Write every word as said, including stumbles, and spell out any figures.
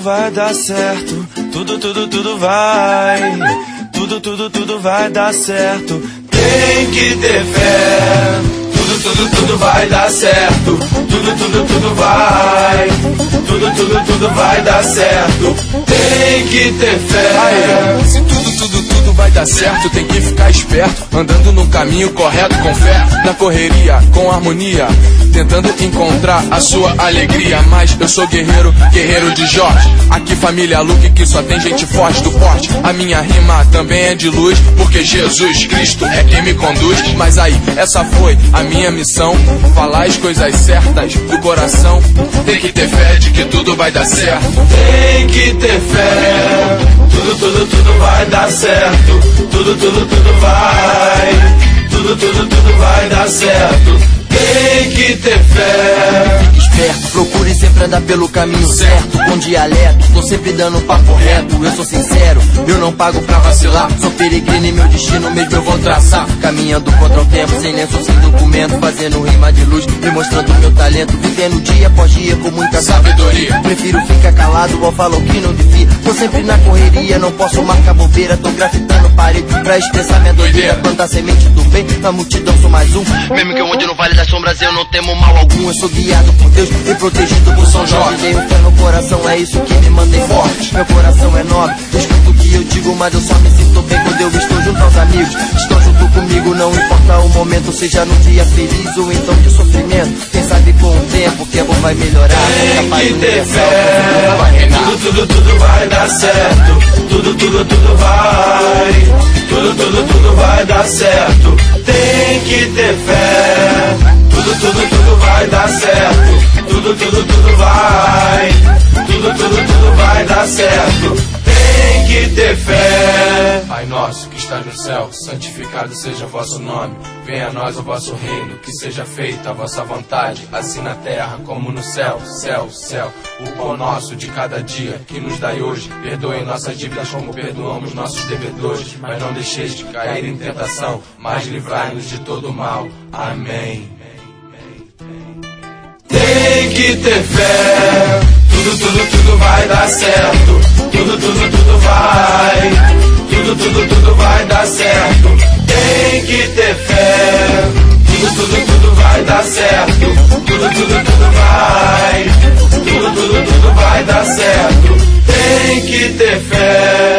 vai dar certo. Tudo, tudo, tudo vai. Tudo, tudo, tudo vai dar certo. Tem que ter fé. Tudo, tudo, tudo vai dar certo. Tudo, tudo, tudo vai. Tudo, tudo, tudo vai dar certo. Tem que ter fé. Se tudo, tudo, tudo vai dar certo, tem que ficar esperto, andando no caminho correto com fé, na correria, com harmonia, tentando encontrar a sua alegria. Mas eu sou guerreiro, guerreiro de Jorge. Aqui família Luke, que só tem gente forte do porte. A minha rima também é de luz, porque Jesus Cristo é quem me conduz. Mas aí, essa foi a minha missão, falar as coisas certas do coração. Tem que ter fé de que tudo vai dar certo. Tem que ter fé. Tudo, tudo, tudo vai dar certo. Tudo, tudo, tudo vai. Tudo, tudo, tudo vai dar certo. Tem que ter fé. Fique esperto, procure sempre andar pelo caminho certo, com dialeto, tô sempre dando papo reto. Eu sou sincero, eu não pago pra vacilar. Sou peregrino e meu destino mesmo eu vou traçar. Caminhando contra o tempo, sem lenço, sem documento, fazendo rima de luz, demonstrando meu talento. Vivendo dia após dia com muita sabedoria. Prefiro ficar calado ou falar o que não devia. Tô sempre na correria, não posso marcar bobeira. Tô grafitando parede pra expressar minha doideira. Plantar semente do bem, na multidão sou mais um. Mesmo que eu ande no vale das sombras, eu não temo mal algum. Eu sou guiado por Deus e protegido por São Jorge. Tenho fé no coração, é isso que me mantém forte. Meu coração é nobre, escuto o que eu digo, mas eu só me sinto bem quando eu estou junto aos amigos. Estão junto comigo, não importa o momento, seja num dia feliz ou então de sofrimento. Quem sabe com o tempo que é bom vai melhorar. Tem que ter fé. Tudo, tudo, tudo vai dar certo. Tudo, tudo, tudo vai. Tudo, tudo, tudo vai dar certo. Tem que ter fé. Tudo, tudo, tudo vai dar certo. Tudo, tudo, tudo vai. Tudo, tudo, tudo vai dar certo. Tem que ter fé. Pai nosso que estás no céu, santificado seja o vosso nome. Venha a nós o vosso reino, que seja feita a vossa vontade, assim na terra como no céu. Céu, céu, o pão nosso de cada dia, que nos dai hoje. Perdoe nossas dívidas como perdoamos nossos devedores. Mas não deixeis de cair em tentação, mas livrai-nos de todo mal. Amém. Tem que ter fé. Tudo, tudo, tudo vai dar certo. Tudo, tudo, tudo vai. Tudo, tudo, tudo vai dar certo. Tem que ter fé. Tudo, tudo, tudo vai dar certo. Tudo, tudo, tudo vai. Tudo, tudo, tudo vai dar certo. Tem que ter fé.